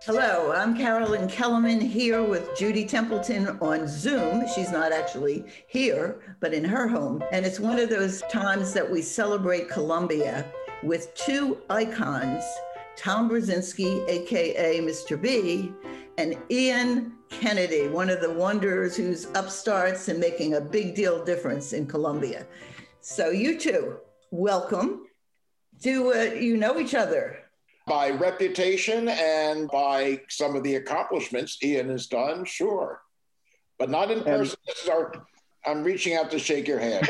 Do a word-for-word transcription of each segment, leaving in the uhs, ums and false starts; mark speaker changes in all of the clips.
Speaker 1: Hello, I'm Carolyn Kellerman here with Judy Templeton on Zoom. She's not actually here, but in her home. And it's one of those times that we celebrate Columbia with two icons, Tom Brzezinski, A K A Mister B, and Ian Kennedy, one of the wonders who's upstarts and making a big deal difference in Columbia. So you two, welcome. Do uh, you know each other?
Speaker 2: By reputation and by some of the accomplishments Ian has done, sure. But not in person. This is our, I'm reaching out to shake your hand.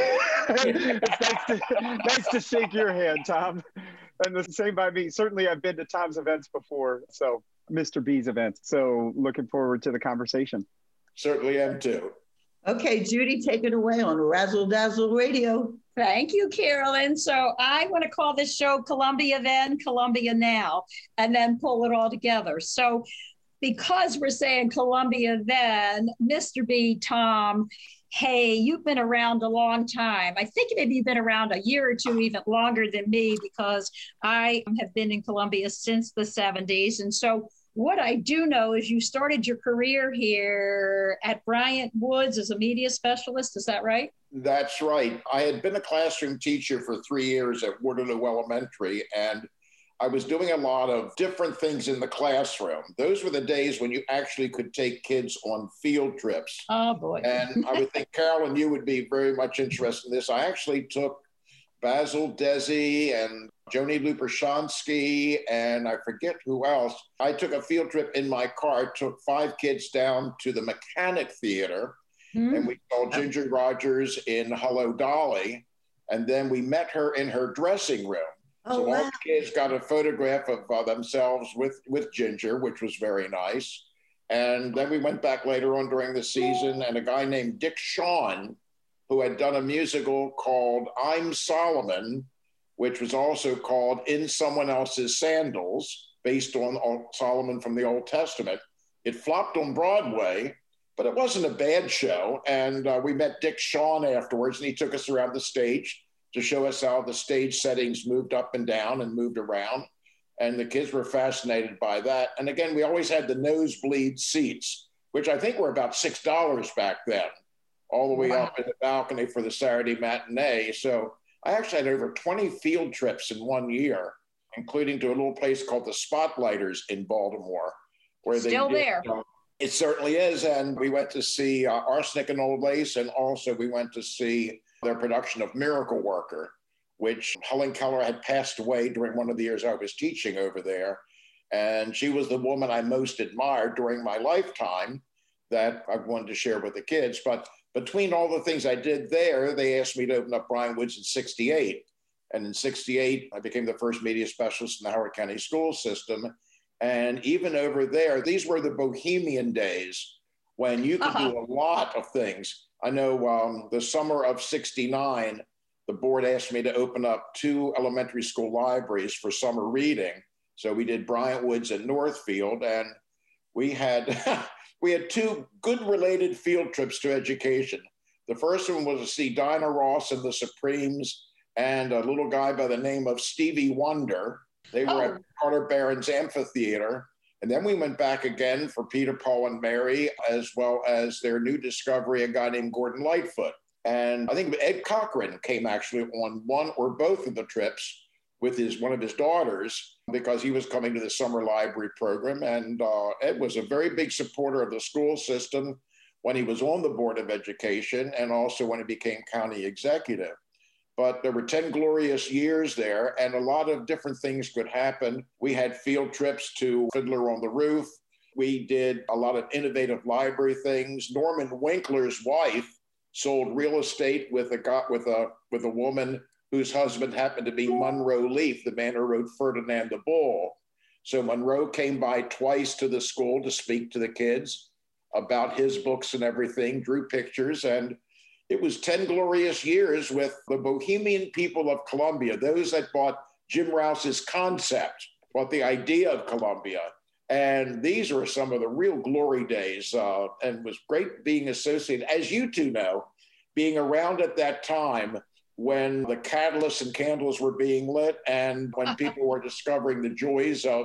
Speaker 3: It's nice to, nice to shake your hand, Tom. And the same by me. Certainly I've been to Tom's events before, so Mister B's events. So looking forward to the conversation.
Speaker 2: Certainly am too.
Speaker 1: Okay, Judy, take it away on Razzle Dazzle Radio.
Speaker 4: Thank you, Carolyn. So I want to call this show Columbia Then, Columbia Now, and then pull it all together. So because we're saying Columbia Then, Mister B, Tom, hey, you've been around a long time. I think maybe you've been around a year or two, even longer than me, because I have been in Columbia since the seventies. And so what I do know is you started your career here at Bryant Woods as a media specialist. Is that right?
Speaker 2: That's right. I had been a classroom teacher for three years at Waterloo Elementary, and I was doing a lot of different things in the classroom. Those were the days when you actually could take kids on field trips.
Speaker 4: Oh, boy.
Speaker 2: And I would think, Carolyn, you would be very much interested in this. I actually took Basil Desi and Joni Lupershansky, and I forget who else. I took a field trip in my car, took five kids down to the Mechanic Theater, mm. and we saw Ginger Rogers in Hello, Dolly, and then we met her in her dressing room.
Speaker 1: Oh,
Speaker 2: so
Speaker 1: wow.
Speaker 2: all the kids got a photograph of uh, themselves with, with Ginger, which was very nice. And then we went back later on during the season, and a guy named Dick Shawn, who had done a musical called I'm Solomon, which was also called In Someone Else's Sandals, based on Solomon from the Old Testament. It flopped on Broadway, but it wasn't a bad show. And uh, we met Dick Shawn afterwards, and he took us around the stage to show us how the stage settings moved up and down and moved around. And the kids were fascinated by that. And again, we always had the nosebleed seats, which I think were about six dollars back then, all the way wow. up in the balcony for the Saturday matinee. So I actually had over twenty field trips in one year, including to a little place called the Spotlighters in Baltimore. Where
Speaker 4: Still
Speaker 2: they did,
Speaker 4: there.
Speaker 2: Uh, it certainly is. And we went to see uh, Arsenic and Old Lace, and also we went to see their production of Miracle Worker, which Helen Keller had passed away during one of the years I was teaching over there. And she was the woman I most admired during my lifetime that I wanted to share with the kids. But between all the things I did there, they asked me to open up Bryant Woods in sixty-eight. And in sixty-eight, I became the first media specialist in the Howard County school system. And even over there, these were the bohemian days when you could uh-huh. do a lot of things. I know um, the summer of sixty-nine, the board asked me to open up two elementary school libraries for summer reading. So we did Bryant Woods and Northfield, and we had... We had two good related field trips to education. The first one was to see Dinah Ross and the Supremes and a little guy by the name of Stevie Wonder. They were oh. at Carter Barron's Amphitheater. And then we went back again for Peter, Paul, and Mary, as well as their new discovery, a guy named Gordon Lightfoot. And I think Ed Cochran came actually on one or both of the trips with his one of his daughters, because he was coming to the summer library program. And uh, Ed was a very big supporter of the school system when he was on the Board of Education, and also when he became county executive. But there were ten glorious years there, and a lot of different things could happen. We had field trips to Fiddler on the Roof. We did a lot of innovative library things. Norman Winkler's wife sold real estate with a, with a, with a woman whose husband happened to be Monroe Leaf, the man who wrote Ferdinand the Bull. So Monroe came by twice to the school to speak to the kids about his books and everything, drew pictures, and it was ten glorious years with the bohemian people of Columbia, those that bought Jim Rouse's concept, bought the idea of Columbia. And these are some of the real glory days, uh, and was great being associated, as you two know, being around at that time when the catalysts and candles were being lit, and when people were discovering the joys of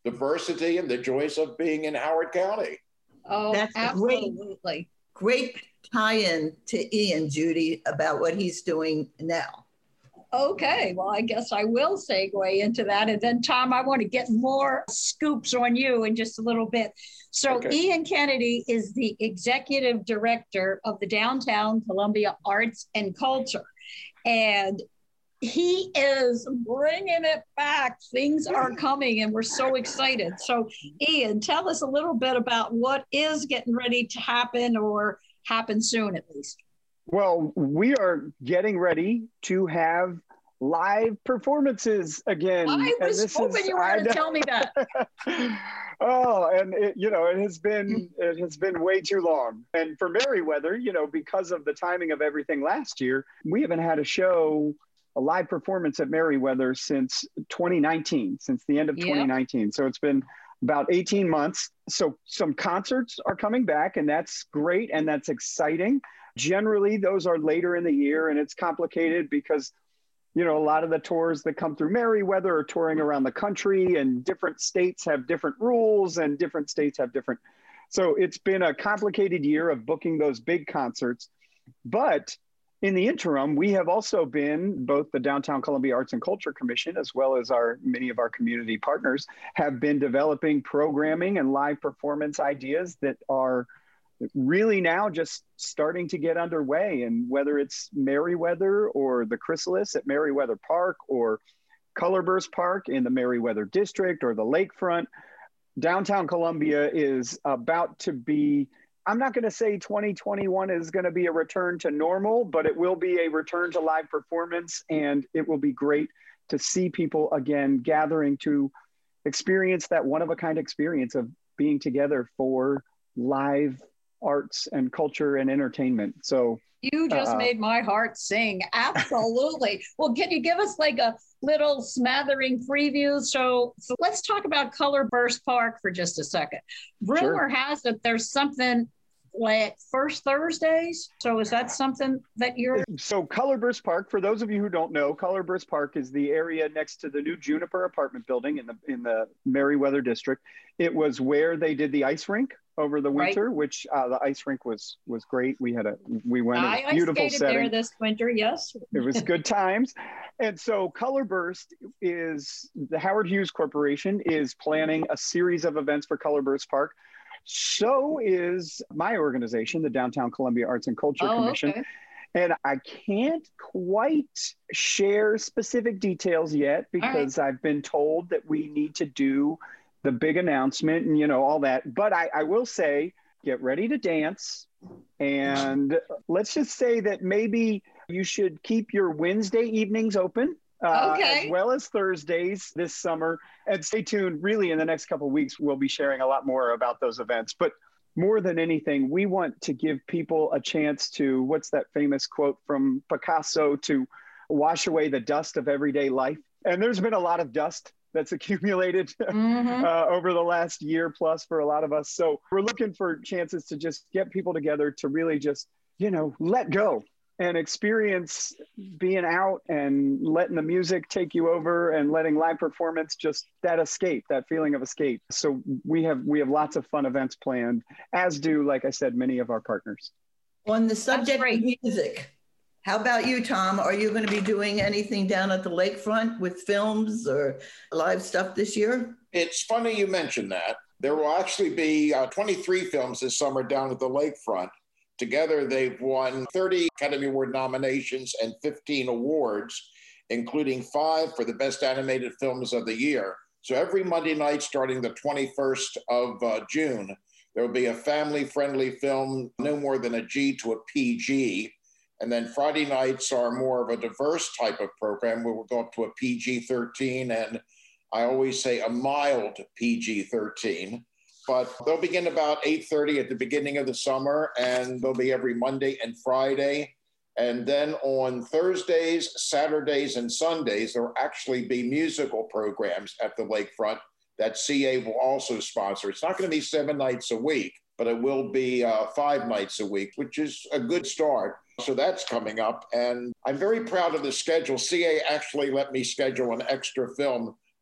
Speaker 2: diversity and the joys of being in Howard County.
Speaker 4: Oh,
Speaker 1: That's
Speaker 4: absolutely.
Speaker 1: Great, great tie-in to Ian, Judy, about what he's doing now.
Speaker 4: Okay, well, I guess I will segue into that. And then, Tom, I want to get more scoops on you in just a little bit. So okay. Ian Kennedy is the executive director of the Downtown Columbia Arts and Culture. And he is bringing it back. Things are coming and we're so excited. So Ian, tell us a little bit about what is getting ready to happen or happen soon at least.
Speaker 3: Well, we are getting ready to have live performances again.
Speaker 4: I was hoping is, you were going to tell me that.
Speaker 3: Oh, and it, you know, it has been it has been way too long. And for Merriweather, you know, because of the timing of everything last year, we haven't had a show, a live performance at Merriweather since twenty nineteen, since the end of yep. twenty nineteen. So it's been about eighteen months. So some concerts are coming back, and that's great, and that's exciting. Generally, those are later in the year, and it's complicated because, you know, a lot of the tours that come through Merriweather are touring around the country, and different states have different rules and different states have different. So it's been a complicated year of booking those big concerts. But in the interim, we have also been, both the Downtown Columbia Arts and Culture Commission, as well as our many of our community partners, have been developing programming and live performance ideas that are really now just starting to get underway. And whether it's Merriweather or the Chrysalis at Merriweather Park or Colorburst Park in the Merriweather District or the Lakefront, Downtown Columbia is about to be, I'm not going to say twenty twenty-one is going to be a return to normal, but it will be a return to live performance. And it will be great to see people again gathering to experience that one-of-a-kind experience of being together for live arts and culture and entertainment. So
Speaker 4: you just uh, made my heart sing. Absolutely. Well, can you give us like a little smattering preview? So, so let's talk about Colorburst Park for just a second. Rumor sure. has it there's something like first Thursdays. So is that something that you're...
Speaker 3: So Colorburst Park, for those of you who don't know, Colorburst Park is the area next to the new Juniper apartment building in the in the Merriweather district. It was where they did the ice rink over the winter, right. which uh, the ice rink was was great. We had a we went
Speaker 4: I,
Speaker 3: a beautiful
Speaker 4: I skated
Speaker 3: setting
Speaker 4: there this winter. Yes,
Speaker 3: it was good times. And so Colorburst is the Howard Hughes Corporation is planning a series of events for Colorburst Park. So is my organization, the Downtown Columbia Arts and Culture
Speaker 4: oh,
Speaker 3: Commission.
Speaker 4: Okay.
Speaker 3: And I can't quite share specific details yet because right. I've been told that we need to do the big announcement and, you know, all that. But I, I will say, get ready to dance. And let's just say that maybe you should keep your Wednesday evenings open. Uh,
Speaker 4: okay.
Speaker 3: As well as Thursdays this summer. And stay tuned. Really, in the next couple of weeks, we'll be sharing a lot more about those events. But more than anything, we want to give people a chance to, what's that famous quote from Picasso, to wash away the dust of everyday life. And there's been a lot of dust that's accumulated mm-hmm. uh, over the last year plus for a lot of us. So we're looking for chances to just get people together to really just, you know, let go and experience being out and letting the music take you over and letting live performance, just that escape, that feeling of escape. So we have we have lots of fun events planned, as do, like I said, many of our partners.
Speaker 1: On the subject of music, how about you, Tom? Are you going to be doing anything down at the lakefront with films or live stuff this year?
Speaker 2: It's funny you mentioned that. There will actually be uh, twenty-three films this summer down at the lakefront. Together, they've won thirty Academy Award nominations and fifteen awards, including five for the Best Animated Films of the Year. So every Monday night, starting the twenty-first of uh, June, there will be a family-friendly film, no more than a G to a P G. And then Friday nights are more of a diverse type of program where we'll go up to a P G thirteen, and I always say a mild P G thirteen. But they'll begin about eight thirty at the beginning of the summer, and they'll be every Monday and Friday. And then on Thursdays, Saturdays, and Sundays, there will actually be musical programs at the lakefront that C A will also sponsor. It's not going to be seven nights a week, but it will be uh, five nights a week, which is a good start. So that's coming up. And I'm very proud of the schedule. C A actually let me schedule an extra film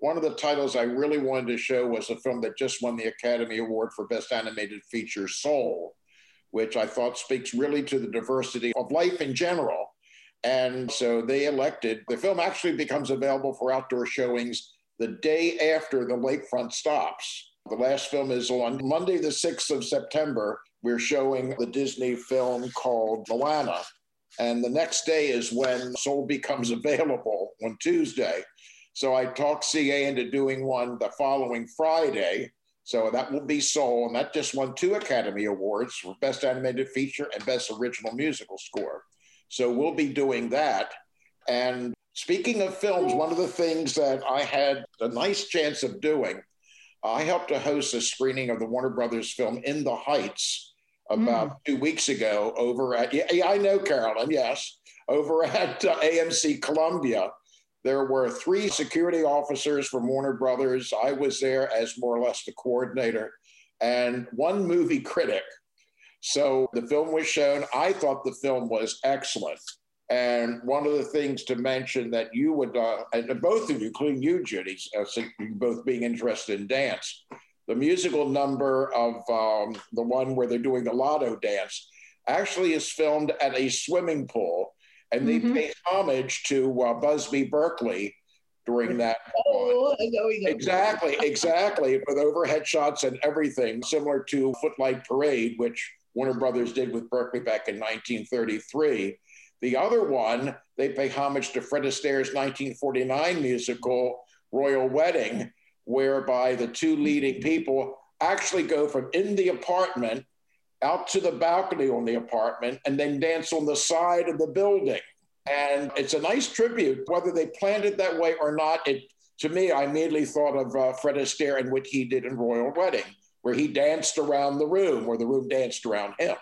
Speaker 2: one of the titles I really wanted to show was a film that just won the Academy Award for Best Animated Feature, Soul, which I thought speaks really to the diversity of life in general. And so they elected, the film actually becomes available for outdoor showings the day after the lakefront stops. The last film is on Monday, the sixth of September. We're showing the Disney film called Moana. And the next day is when Soul becomes available on Tuesday. So I talked C A into doing one the following Friday. So that will be Soul. And that just won two Academy Awards for Best Animated Feature and Best Original Musical Score. So we'll be doing that. And speaking of films, one of the things that I had a nice chance of doing, I helped to host a screening of the Warner Brothers film In the Heights about mm. two weeks ago over at, yeah, yeah, I know, Carolyn, yes, over at uh, A M C Columbia. There were three security officers from Warner Brothers. I was there as more or less the coordinator, and one movie critic. So the film was shown. I thought the film was excellent. And one of the things to mention that you would, uh, and both of you, including you, Judy, uh, both being interested in dance, the musical number of um, the one where they're doing the Lotto dance actually is filmed at a swimming pool. And they mm-hmm. pay homage to uh, Busby Berkeley during that.
Speaker 1: Oh, I know, I know.
Speaker 2: Exactly, exactly, with overhead shots and everything, similar to Footlight Parade, which Warner Brothers did with Berkeley back in nineteen thirty-three. The other one, they pay homage to Fred Astaire's nineteen forty-nine musical, Royal Wedding, whereby the two leading people actually go from in the apartment out to the balcony on the apartment and then dance on the side of the building. And it's a nice tribute, whether they planned it that way or not. It, to me, I immediately thought of uh, Fred Astaire and what he did in Royal Wedding, where he danced around the room, or the room danced around him.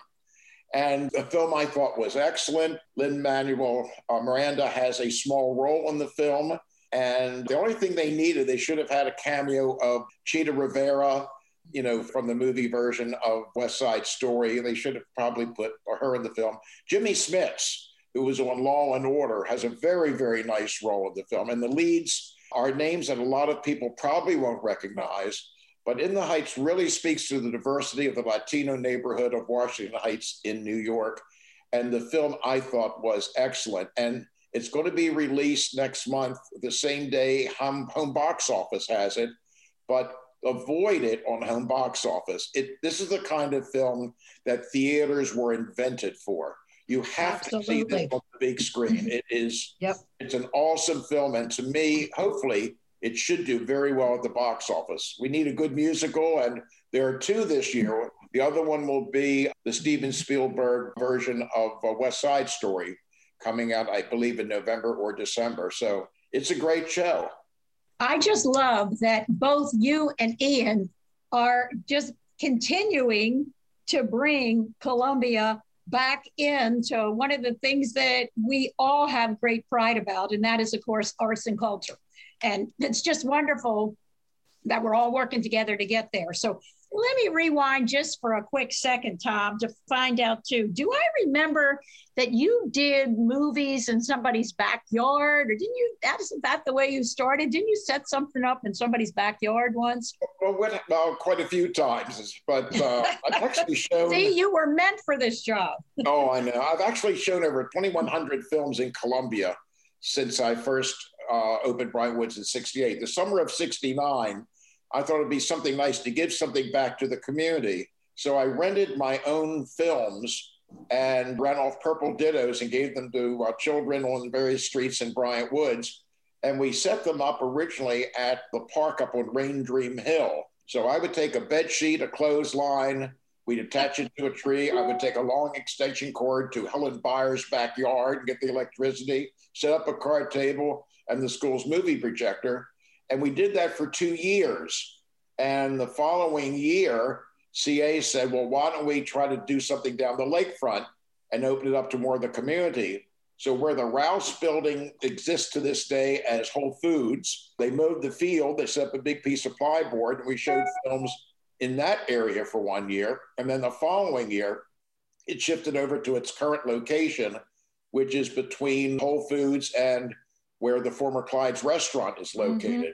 Speaker 2: And the film I thought was excellent. Lin-Manuel uh, Miranda has a small role in the film. And the only thing they needed, they should have had a cameo of Chita Rivera, you know, from the movie version of West Side Story. They should have probably put her in the film. Jimmy Smits, who was on Law and Order, has a very, very nice role in the film. And the leads are names that a lot of people probably won't recognize. But In the Heights really speaks to the diversity of the Latino neighborhood of Washington Heights in New York. And the film, I thought, was excellent. And it's going to be released next month, the same day Home, home Box Office has it. But avoid it on Home Box Office. It, this is the kind of film that theaters were invented for. You have Absolutely. to see this on the big screen. It is,
Speaker 4: yep.
Speaker 2: It's an awesome film. And to me, hopefully, it should do very well at the box office. We need a good musical, and there are two this year. The other one will be the Steven Spielberg version of uh, West Side Story, coming out, I believe, in November or December. So it's a great show.
Speaker 4: I just love that both you and Ian are just continuing to bring Columbia back into one of the things that we all have great pride about, and that is, of course, arts and culture. And it's just wonderful that we're all working together to get there. So let me rewind just for a quick second, Tom, to find out too. Do I remember that you did movies in somebody's backyard, or didn't you? That isn't that the way you started? Didn't you set something up in somebody's backyard once?
Speaker 2: Well, well quite a few times, but uh, I've actually shown.
Speaker 4: See, you were meant for this job.
Speaker 2: Oh, I know. I've actually shown over twenty-one hundred films in Columbia since I first uh, opened Bryant Woods in sixty-eight. The summer of sixty-nine, I thought it'd be something nice to give something back to the community. So I rented my own films and ran off purple dittos and gave them to uh, children on various streets in Bryant Woods. And we set them up originally at the park up on Rain Dream Hill. So I would take a bed sheet, a clothesline, we'd attach it to a tree. I would take a long extension cord to Helen Byers' backyard and get the electricity, set up a card table and the school's movie projector. And we did that for two years. And the following year, C A said, well, why don't we try to do something down the lakefront and open it up to more of the community? So where the Rouse building exists to this day as Whole Foods, they mowed the field, they set up a big piece of plyboard, and we showed films in that area for one year. And then the following year, it shifted over to its current location, which is between Whole Foods and where the former Clyde's restaurant is located.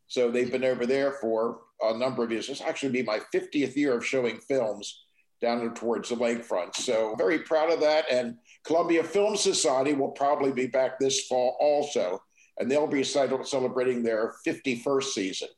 Speaker 2: So they've been over there for a number of years. This will actually be my fiftieth year of showing films down towards the lakefront. So very proud of that. And Columbia Film Society will probably be back this fall also, and they'll be celebrating their fifty-first season.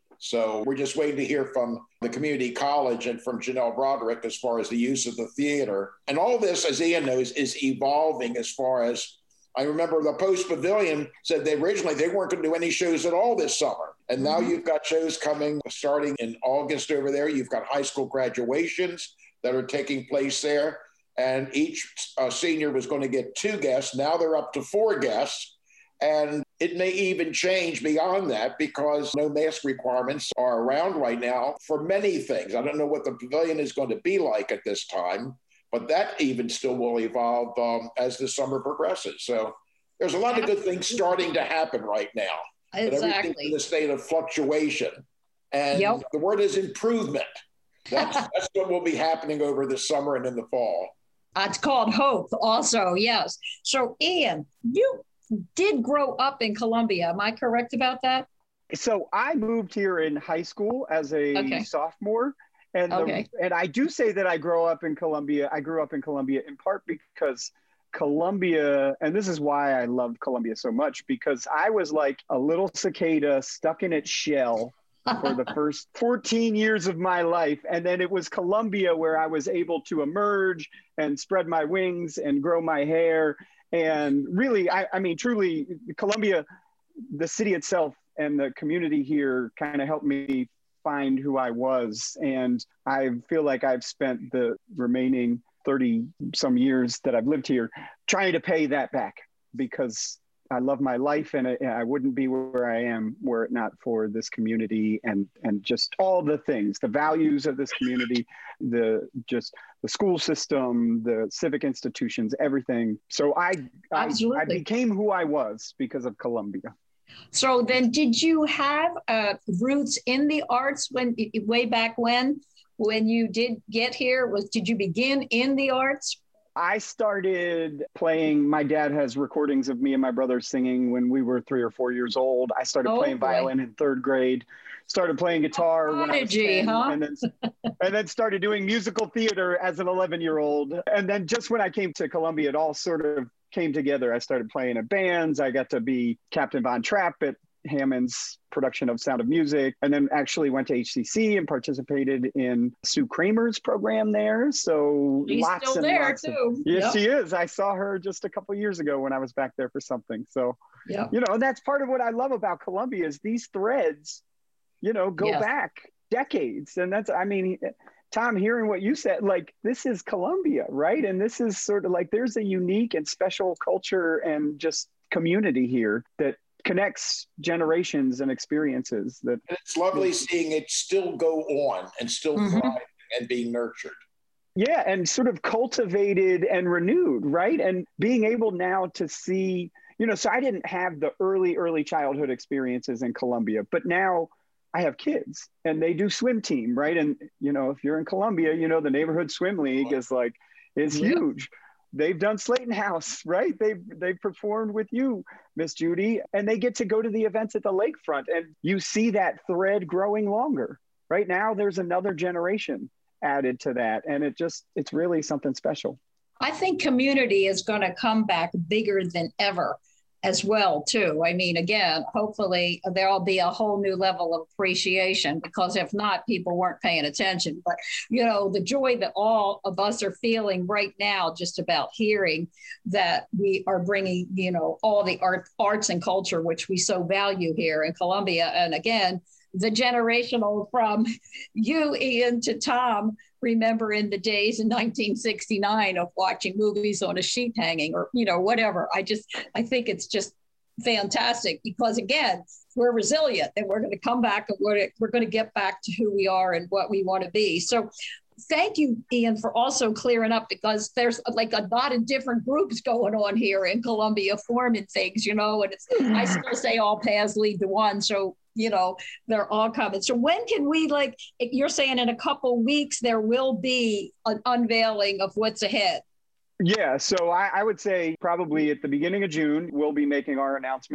Speaker 2: So we're just waiting to hear from the community college and from Janelle Broderick as far as the use of the theater. And all this, as Ian knows, is evolving as far as, I remember the Post Pavilion said they originally they weren't going to do any shows at all this summer. And now mm-hmm. you've got shows coming starting in August over there. You've got high school graduations that are taking place there. And each uh, senior was going to get two guests. Now they're up to four guests. And it may even change beyond that because no mask requirements are around right now for many things. I don't know what the pavilion is going to be like at this time, but that even still will evolve um, as the summer progresses. So there's a lot of good things starting to happen right now.
Speaker 4: Exactly.
Speaker 2: But everything's in a state of fluctuation. And yep. the word is improvement. That's, that's what will be happening over the summer and in the fall.
Speaker 4: It's called hope also, yes. So Ian, you did grow up in Columbia. Am I correct about that?
Speaker 3: So I moved here in high school as a okay. sophomore. And,
Speaker 4: okay.
Speaker 3: the, and I do say that I grew up in Columbia. I grew up in Columbia in part because Columbia, and this is why I love Columbia so much, because I was like a little cicada stuck in its shell for the first fourteen years of my life. And then it was Columbia where I was able to emerge and spread my wings and grow my hair. And really, I, I mean, truly, Columbia, the city itself and the community here kind of helped me find who I was. And I feel like I've spent the remaining thirty some years that I've lived here trying to pay that back because I love my life and I wouldn't be where I am were it not for this community and, and just all the things, the values of this community, the just the school system, the civic institutions, everything. So I, I, I became who I was because of Columbia.
Speaker 4: So then did you have uh, roots in the arts when way back when, when you did get here? Was Did you begin in the arts?
Speaker 3: I started playing, my dad has recordings of me and my brother singing when we were three or four years old. I started oh, playing boy. violin in third grade, started playing guitar oh, when I was ten, huh? and, then, and then started doing musical theater as an eleven-year-old. And then just when I came to Columbia, it all sort of came together. I started playing in bands. I got to be Captain Von Trapp at Hammond's production of Sound of Music, and then actually went to H C C and participated in Sue Kramer's program there. So
Speaker 4: she's
Speaker 3: lots
Speaker 4: still
Speaker 3: and
Speaker 4: there
Speaker 3: lots
Speaker 4: too.
Speaker 3: Of, yes,
Speaker 4: yep.
Speaker 3: she is. I saw her just a couple of years ago when I was back there for something. So,
Speaker 4: yep.
Speaker 3: you know, that's part of what I love about Columbia is these threads, you know, go yes. back decades. And that's, I mean, Tom, hearing what you said, like, this is Columbia, right? And this is sort of like, there's a unique and special culture and just community here that connects generations and experiences. That
Speaker 2: and it's lovely seeing it still go on and still mm-hmm. thriving and being nurtured.
Speaker 3: Yeah, and sort of cultivated and renewed, right? And being able now to see, you know, so I didn't have the early, early childhood experiences in Columbia, but now I have kids and they do swim team, right? And, you know, if you're in Columbia, you know, the neighborhood swim league is like, is yeah. huge. They've done Slayton House, right? They've, they've performed with you, Miss Judy, and they get to go to the events at the lakefront and you see that thread growing longer. Right now, there's another generation added to that. And it just, it's really something special.
Speaker 4: I think community is going to come back bigger than ever as well, too. I mean, again, hopefully there'll be a whole new level of appreciation because if not, people weren't paying attention. But, you know, the joy that all of us are feeling right now, just about hearing that we are bringing, you know, all the art, arts and culture, which we so value here in Columbia. And again, the generational from you, Ian, to Tom, remember in the days in nineteen sixty-nine of watching movies on a sheet hanging or, you know, whatever. I just, I think it's just fantastic because, again, we're resilient and we're going to come back and we're, we're going to get back to who we are and what we want to be. So thank you, Ian, for also clearing up because there's like a lot of different groups going on here in Columbia forming things, you know, and it's, I still say all paths lead to one. So, you know, they're all coming. So when can we, like, you're saying in a couple weeks, there will be an unveiling of what's ahead?
Speaker 3: Yeah. So I, I would say probably at the beginning of June, we'll be making our announcements.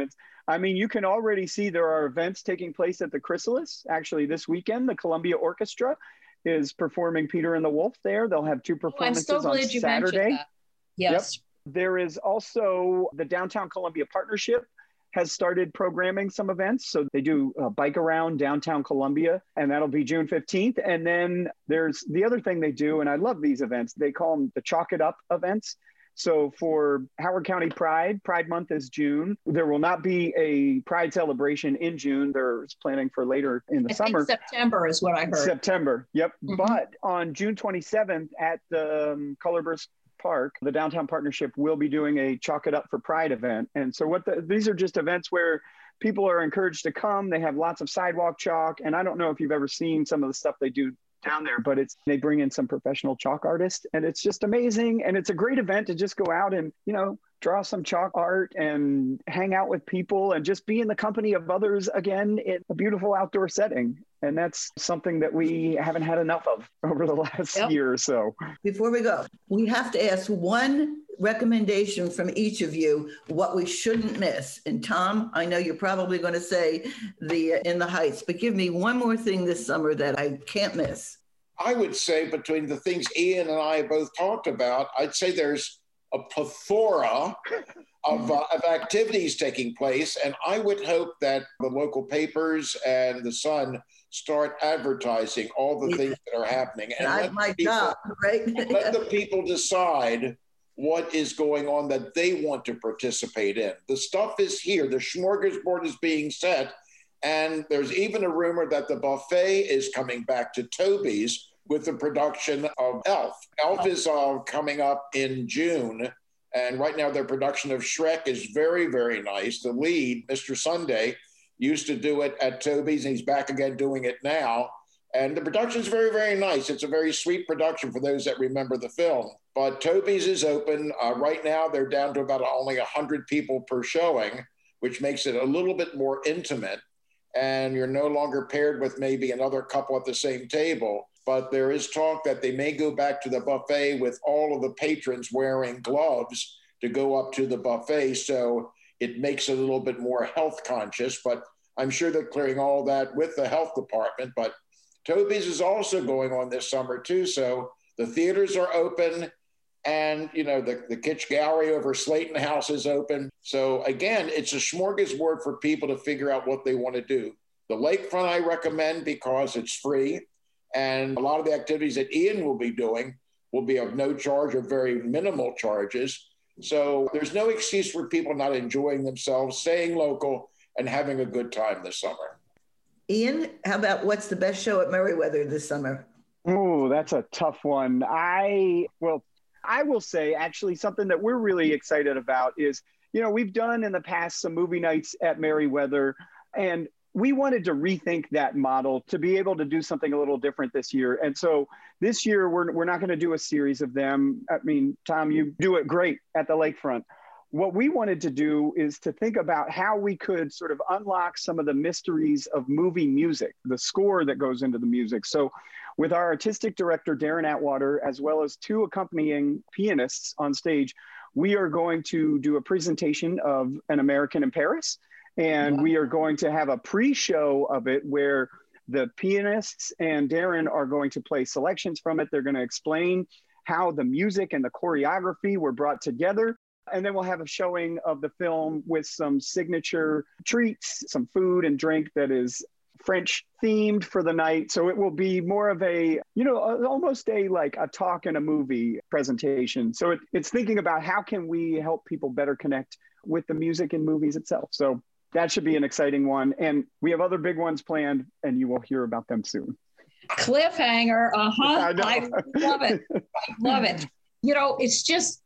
Speaker 3: I mean, you can already see there are events taking place at the Chrysalis. Actually, this weekend, the Columbia Orchestra is performing Peter and the Wolf there. They'll have two performances
Speaker 4: oh, I'm so glad
Speaker 3: on
Speaker 4: you
Speaker 3: Saturday.
Speaker 4: mentioned that. Yes.
Speaker 3: Yep. There is also the Downtown Columbia Partnership has started programming some events. So they do a bike around downtown Columbia, and that'll be June fifteenth. And then there's the other thing they do, and I love these events. They call them the Chalk It Up events. So for Howard County Pride, Pride Month is June. There will not be a Pride celebration in June. They're planning for later in the
Speaker 4: I
Speaker 3: summer.
Speaker 4: Think September is what I heard.
Speaker 3: September, yep.
Speaker 4: Mm-hmm.
Speaker 3: But on June twenty-seventh at the um, Colorburst Park, the Downtown Partnership will be doing a Chalk It Up for Pride event. And so what the, these are just events where people are encouraged to come. They have lots of sidewalk chalk. And I don't know if you've ever seen some of the stuff they do down there, but it's they bring in some professional chalk artists, and it's just amazing. And it's a great event to just go out and, you know, draw some chalk art and hang out with people and just be in the company of others again in a beautiful outdoor setting. And that's something that we haven't had enough of over the last yep. year or so.
Speaker 1: Before we go, we have to ask one recommendation from each of you what we shouldn't miss. And Tom, I know you're probably going to say the uh, In the Heights, but give me one more thing this summer that I can't miss.
Speaker 2: I would say between the things Ian and I both talked about, I'd say there's a plethora of, uh, of activities taking place. And I would hope that the local papers and the Sun start advertising all the things that are happening. And
Speaker 1: That's my people, job, right?
Speaker 2: Let the people decide what is going on that they want to participate in. The stuff is here. The smorgasbord is being set. And there's even a rumor that the buffet is coming back to Toby's with the production of Elf. Elf oh. is uh, coming up in June. And right now their production of Shrek is very, very nice. The lead, Mister Sunday, used to do it at Toby's, and he's back again doing it now. And the production is very, very nice. It's a very sweet production for those that remember the film. But Toby's is open. Uh, right now, they're down to about only one hundred people per showing, which makes it a little bit more intimate. And you're no longer paired with maybe another couple at the same table. But there is talk that they may go back to the buffet with all of the patrons wearing gloves to go up to the buffet. So it makes it a little bit more health conscious. But I'm sure they're clearing all that with the health department. But Toby's is also going on this summer too. So the theaters are open, and, you know, the, the Kitsch Gallery over Slayton House is open. So again, it's a smorgasbord for people to figure out what they want to do. The lakefront I recommend because it's free. And a lot of the activities that Ian will be doing will be of no charge or very minimal charges. So there's no excuse for people not enjoying themselves, staying local, and having a good time this summer.
Speaker 1: Ian, how about what's the best show at Merriweather this summer?
Speaker 3: Oh, that's a tough one. I, well, I will say actually something that we're really excited about is, you know, we've done in the past some movie nights at Merriweather, and we wanted to rethink that model to be able to do something a little different this year. And so this year, we're, we're not going to do a series of them. I mean, Tom, you do it great at the lakefront. What we wanted to do is to think about how we could sort of unlock some of the mysteries of movie music, the score that goes into the music. So with our artistic director, Darren Atwater, as well as two accompanying pianists on stage, we are going to do a presentation of An American in Paris. And wow. we are going to have a pre-show of it where the pianists and Darren are going to play selections from it. They're going to explain how the music and the choreography were brought together. And then we'll have a showing of the film with some signature treats, some food and drink that is French themed for the night. So it will be more of a, you know, almost a like a talk and a movie presentation. So it, it's thinking about how can we help people better connect with the music and movies itself. So that should be an exciting one. And we have other big ones planned, and you will hear about them soon.
Speaker 4: Cliffhanger. Uh-huh. I, I love it. I love it. You know, it's just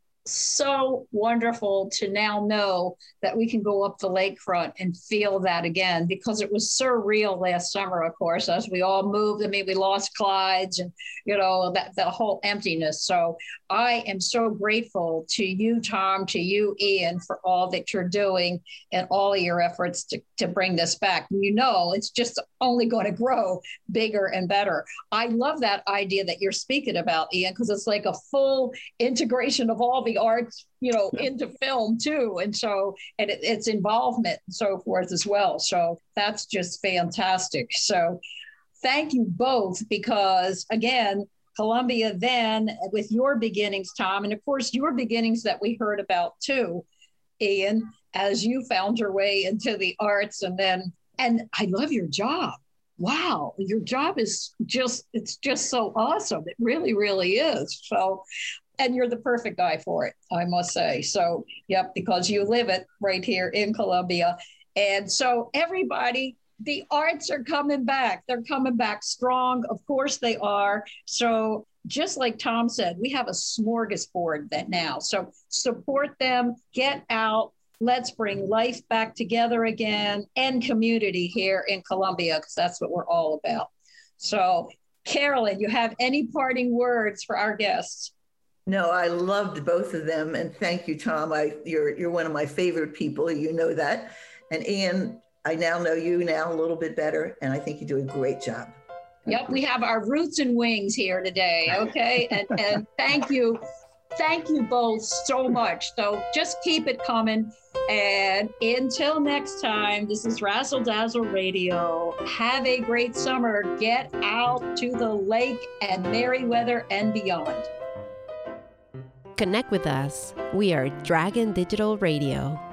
Speaker 4: so wonderful to now know that we can go up the lakefront and feel that again, because it was surreal last summer, of course, as we all moved. I mean, we lost Clyde's and, you know, that the whole emptiness. So I am so grateful to you, Tom, to you, Ian, for all that you're doing and all of your efforts to, to bring this back. You know, it's just only going to grow bigger and better. I love that idea that you're speaking about, Ian, because it's like a full integration of all the arts, you know, into film too. And so, and it, its involvement and so forth as well. So that's just fantastic. So thank you both, because again, Columbia then, with your beginnings, Tom, and of course your beginnings that we heard about too, Ian, as you found your way into the arts. And then, and I love your job. Wow, your job is just, it's just so awesome. It really, really is. So, and you're the perfect guy for it, I must say. So, yep, because you live it right here in Columbia. And so everybody, the arts are coming back. They're coming back strong. Of course they are. So just like Tom said, we have a smorgasbord that now. So support them, get out. Let's bring life back together again and community here in Columbia, because that's what we're all about. So Carolyn, you have any parting words for our guests?
Speaker 1: No, I loved both of them. And thank you, Tom. I, you're, you're one of my favorite people. You know that. And Ian, I now know you now a little bit better, and I think you do a great job.
Speaker 4: Yep, we have our roots and wings here today, okay? And, and thank you. Thank you both so much. So just keep it coming. And until next time, this is Razzle Dazzle Radio. Have a great summer. Get out to the lake and Merriweather and beyond.
Speaker 5: Connect with us. We are Dragon Digital Radio.